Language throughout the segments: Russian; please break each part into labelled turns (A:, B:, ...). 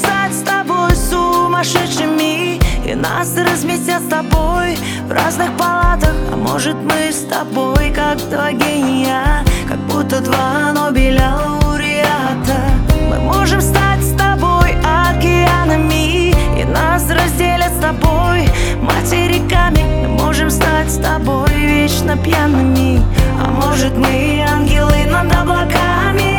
A: стать с тобой сумасшедшими, и нас разместят с тобой в разных палатах. А может, мы с тобой как два гения, как будто два Нобеля лауреата. Мы можем стать с тобой океанами, и нас разделят с тобой материками. Мы можем стать с тобой вечно пьяными, а может, мы ангелы над облаками.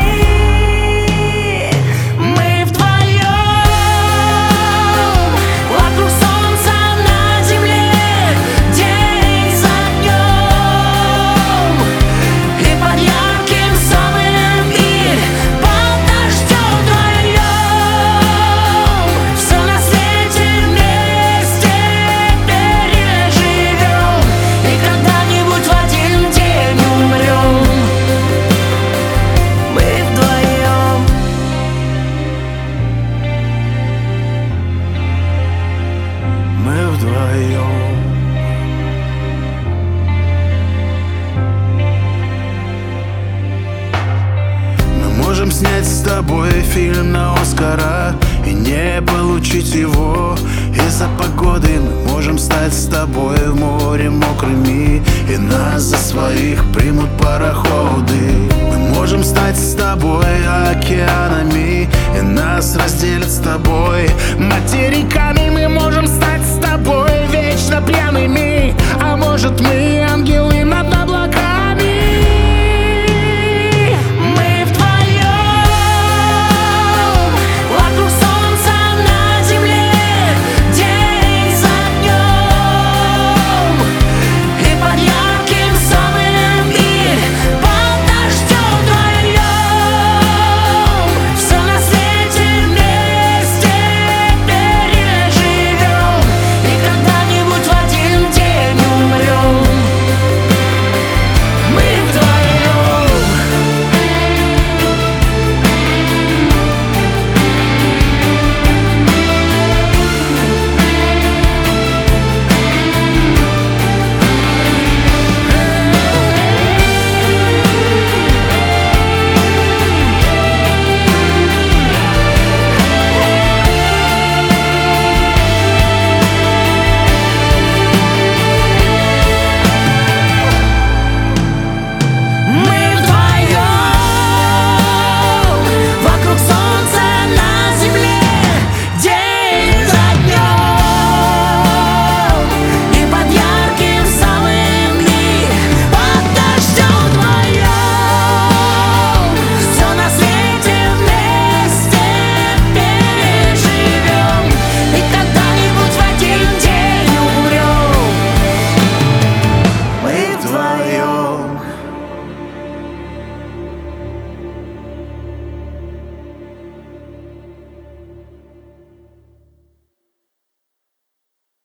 B: Можем снять с тобой фильм на Оскара и не получить его из-за погоды. Мы можем стать с тобой в море мокрыми, и нас за своих примут пароходы. Мы можем стать с тобой океанами, и нас разделят с тобой материками. Мы можем стать с тобой вечно пьяными, а может, мы ангелы